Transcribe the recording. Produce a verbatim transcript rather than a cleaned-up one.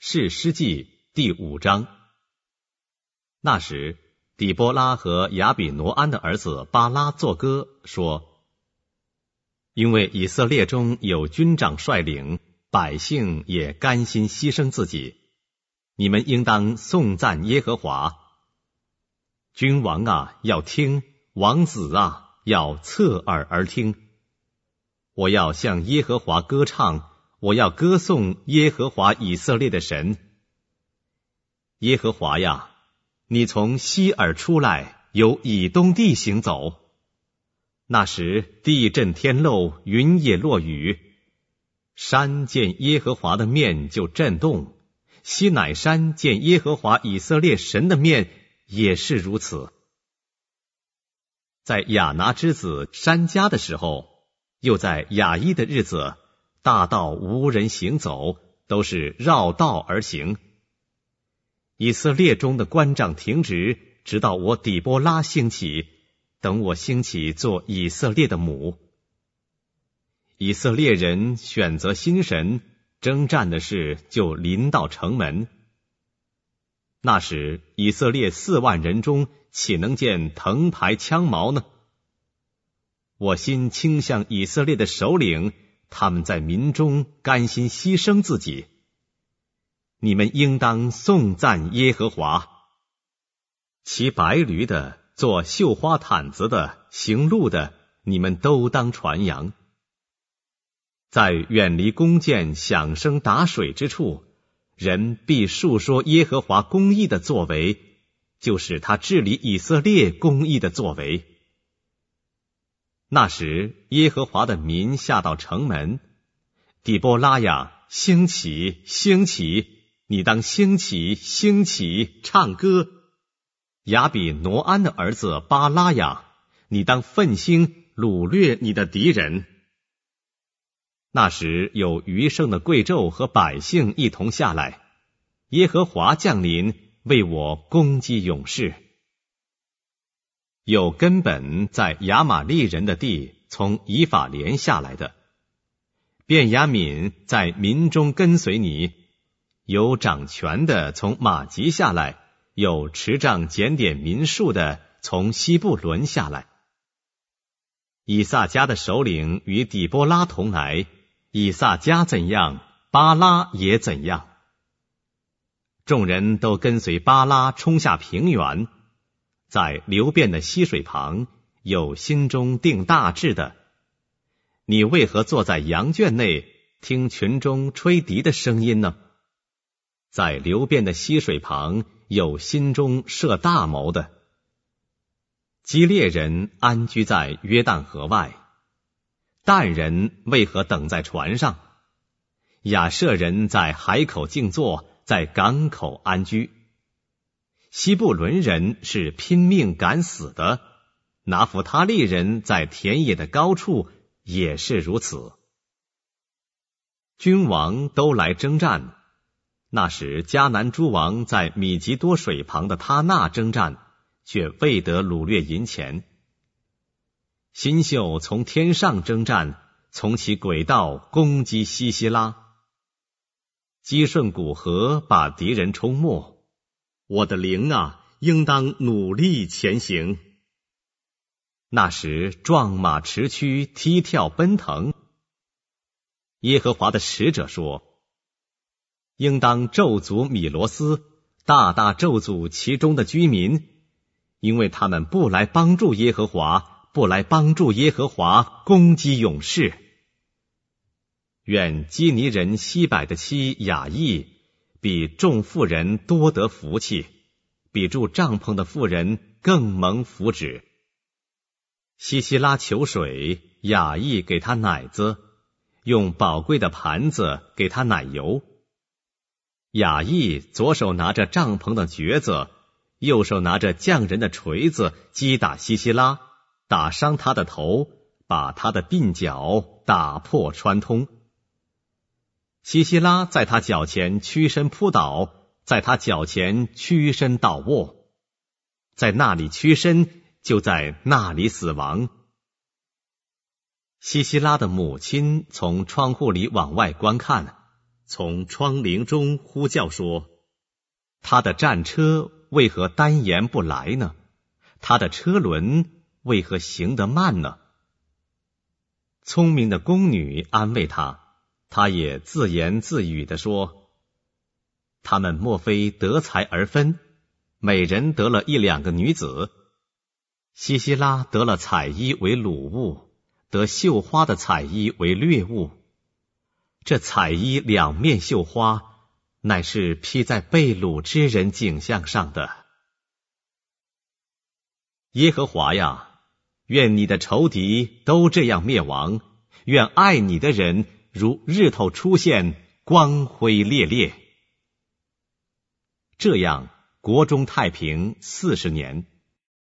士师记第五章。那时，底波拉和亚比挪安的儿子巴拉作歌说：因为以色列中有军长率领，百姓也甘心牺牲自己，你们应当颂赞耶和华。君王啊，要听；王子啊，要侧耳而听。我要向耶和华歌唱，我要歌颂耶和华以色列的神。耶和华呀，你从西珥出来，由以东地行走。那时地震天漏，云也落雨，山见耶和华的面就震动，西乃山见耶和华以色列神的面也是如此。在亚拿之子珊迦的时候，又在雅伊的日子，大道无人行走，都是绕道而行。以色列中的官长停职，直到我底波拉兴起，等我兴起做以色列的母。以色列人选择新神，征战的事就临到城门。那时以色列四万人中，岂能见藤牌枪矛呢？我心倾向以色列的首领，他们在民中甘心牺牲自己。你们应当颂赞耶和华。骑白驴的，做绣花毯子的，行路的，你们都当传扬。在远离弓箭响声打水之处，人必述说耶和华公义的作为，就是他治理以色列公义的作为。那时耶和华的民下到城门，底波拉呀，兴起兴起，你当兴起兴起，唱歌。亚比挪安的儿子巴拉呀，你当奋兴，掳掠你的敌人。那时有余剩的贵胄和百姓一同下来，耶和华降临，为我攻击勇士。有根本在亚玛利人的地，从以法莲下来的，便雅悯在民中跟随你。有掌权的从马吉下来，有持杖检点民数的从西布伦下来。以萨迦的首领与底波拉同来，以萨迦怎样，巴拉也怎样。众人都跟随巴拉冲下平原，在流变的溪水旁，有心中定大志的。你为何坐在羊圈内，听群中吹笛的声音呢？在流变的溪水旁，有心中设大谋的。基列人安居在约旦河外，但人为何等在船上？亚设人在海口静坐，在港口安居。西布伦人是拼命赶死的，拿弗他利人在田野的高处也是如此。君王都来征战。那时迦南诸王在米吉多水旁的他那征战，却未得掳掠银钱。新秀从天上征战，从其轨道攻击西西拉。基顺古河把敌人冲没。我的灵啊，应当努力前行。那时壮马驰驱，踢跳奔腾。耶和华的使者说：应当咒诅米罗斯，大大咒诅其中的居民，因为他们不来帮助耶和华，不来帮助耶和华攻击勇士。愿基尼人西百的妻雅意比众妇人多得福气，比住帐篷的妇人更蒙福祉。西西拉求水，雅意给他奶子，用宝贵的盘子给他奶油。雅意左手拿着帐篷的橛子，右手拿着匠人的锤子，击打西西拉，打伤他的头，把他的鬓角打破穿通。西西拉在他脚前屈身扑倒，在他脚前屈身倒卧，在那里屈身，就在那里死亡。西西拉的母亲从窗户里往外观看， 从窗棂中呼叫说：他的战车为何单言不来呢？他的车轮为何行得慢呢？聪明的宫女安慰他，他也自言自语地说：他们莫非得财而分，每人得了一两个女子？西西拉得了彩衣为掳物，得绣花的彩衣为掠物。这彩衣两面绣花，乃是披在被掳之人颈项上的。耶和华呀，愿你的仇敌都这样灭亡，愿爱你的人如日头出现，光辉烈烈。这样国中太平四十年。